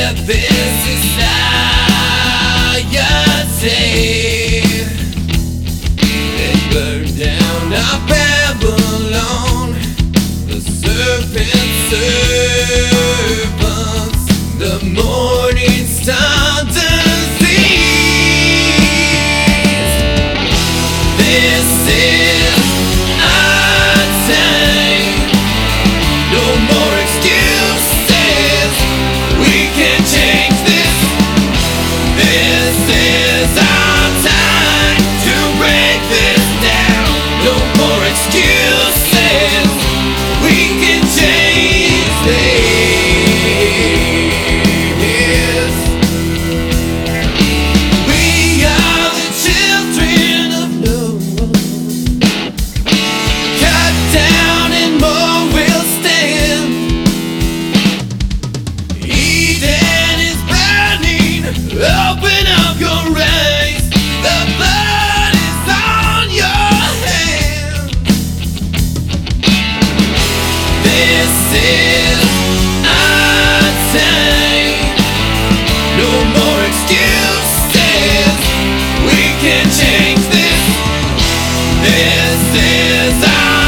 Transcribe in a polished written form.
this society and burn down our Babylon. The serpent serpents, the morning star disease. This is our time. No more excuses. We can change this. This is our time to break this down. No more excuses. We can change this. We are the children of Noah. Cut down and more will stand. Eden is burning. Open up your eyes. The blood is on your hands. This is our time. No more excuses. We can change this. This is our